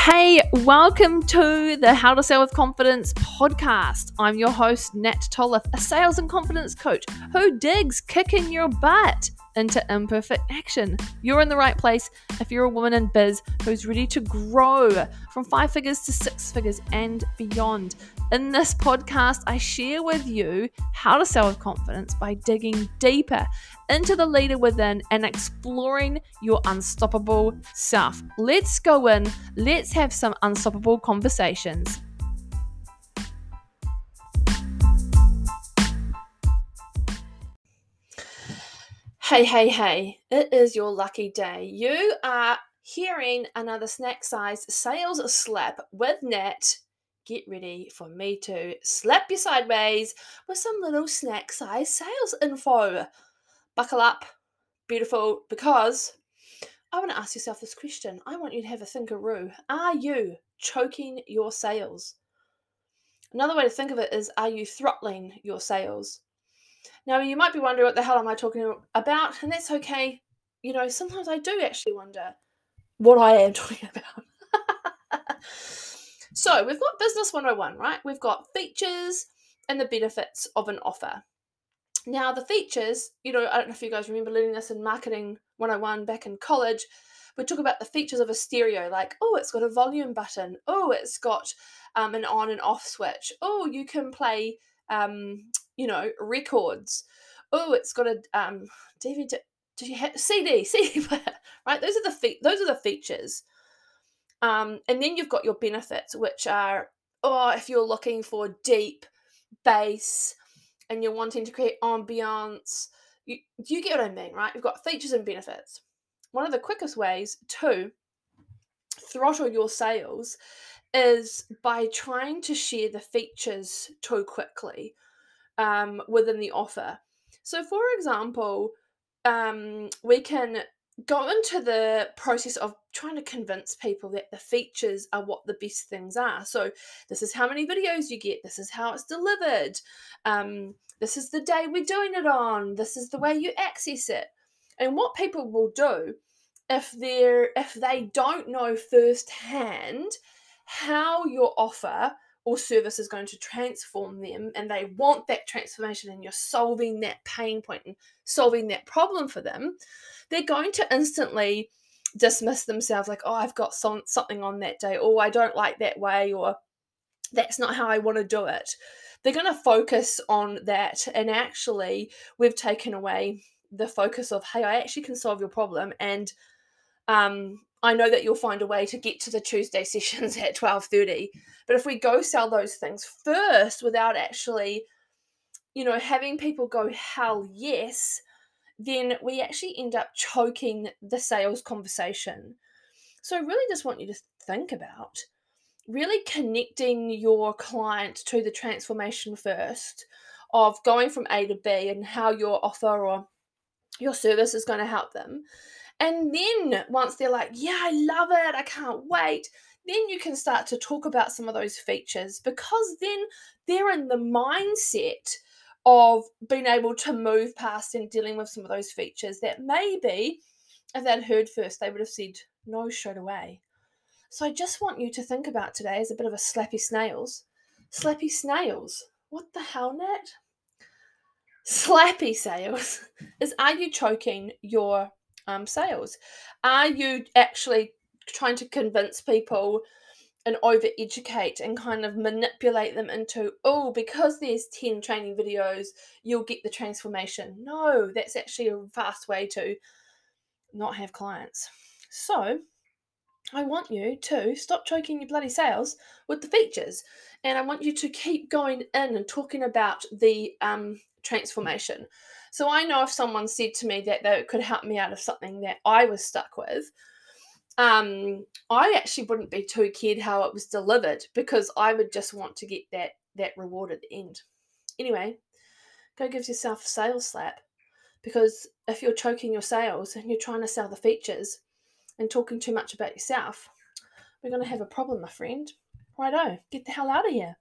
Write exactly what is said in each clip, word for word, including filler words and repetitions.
Hey, welcome to the How to Sell with Confidence podcast. I'm your host, Nat Tollif, a sales and confidence coach who digs kicking your butt into imperfect action. You're in the right place if you're a woman in biz who's ready to grow from five figures to six figures and beyond. In this podcast, I share with you how to sell with confidence by digging deeper into the leader within and exploring your unstoppable self. Let's go in. Let's have some unstoppable conversations. Hey, hey, hey, it is your lucky day. You are hearing another snack size sales slap with Nat. Get ready for me to slap you sideways with some little snack size sales info. Buckle up, beautiful, because I want to ask yourself this question. I want you to have a thinkaroo. Are you choking your sales? Another way to think of it is, are you throttling your sales? Now, you might be wondering, what the hell am I talking about? And that's okay. You know, sometimes I do actually wonder what I am talking about. So we've got Business one oh one, right? We've got features and the benefits of an offer. Now, the features, you know, I don't know if you guys remember learning this in Marketing one oh one back in college. We talk about the features of a stereo, like, oh, it's got a volume button. Oh, it's got um, an on and off switch. Oh, you can play, um, you know, records. Oh, it's got a um, D V D. Do you have C D? C D player, right? Those are the fe- Those are the features. Um, and then you've got your benefits, which are, oh, if you're looking for deep bass and you're wanting to create ambiance, you, you get what I mean, right? You've got features and benefits. One of the quickest ways to throttle your sales is by trying to share the features too quickly um, within the offer. So, for example, um, we can go into the process of trying to convince people that the features are what the best things are. So this is how many videos you get. This is how it's delivered. Um, this is the day we're doing it on. This is the way you access it. And what people will do if they're if they don't know firsthand how your offer or service is going to transform them, and they want that transformation, and you're solving that pain point and solving that problem for them, they're going to instantly dismiss themselves like, oh, I've got some, something on that day, or I don't like that way, or that's not how I want to do it. They're going to focus on that, and actually we've taken away the focus of, hey, I actually can solve your problem, and um, I know that you'll find a way to get to the Tuesday sessions at twelve thirty. But if we go sell those things first without actually, you know, having people go, hell yes, then we actually end up choking the sales conversation. So I really just want you to think about really connecting your client to the transformation first of going from A to B and how your offer or your service is going to help them. And then once they're like, yeah, I love it, I can't wait, then you can start to talk about some of those features, because then they're in the mindset of being able to move past and dealing with some of those features that maybe if they'd heard first, they would have said no straight away. So I just want you to think about today as a bit of a slappy snails. Slappy snails. What the hell, Nat? Slappy sales is, are you choking your um, sales? Are you actually trying to convince people and over-educate and kind of manipulate them into, oh, because there's ten training videos, you'll get the transformation? No, that's actually a fast way to not have clients. So I want you to stop choking your bloody sales with the features, and I want you to keep going in and talking about the um, transformation. So I know if someone said to me that they could help me out of something that I was stuck with, um, I actually wouldn't be too cared how it was delivered, because I would just want to get that that reward at the end. Anyway, go give yourself a sales slap, because if you're choking your sales and you're trying to sell the features and talking too much about yourself, we're going to have a problem, my friend. Righto, get the hell out of here.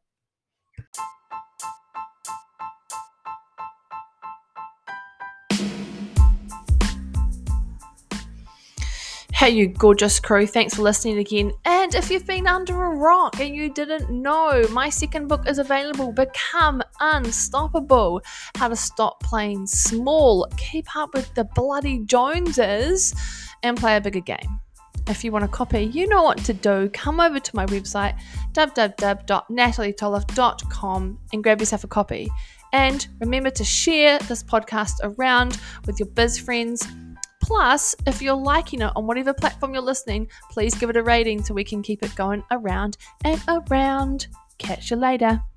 Hey, you gorgeous crew. Thanks for listening again. And And if you've been under a rock and you didn't know, my second book is available, Become Unstoppable, How to Stop Playing Small, Keep Up with the Bloody Joneses, and Play a Bigger Game. If you want a copy, you know what to do. Come over to my website, w w w dot natalie toloff dot com, and grab yourself a copy. And remember to share this podcast around with your biz friends. Plus, if you're liking it on whatever platform you're listening, please give it a rating so we can keep it going around and around. Catch you later.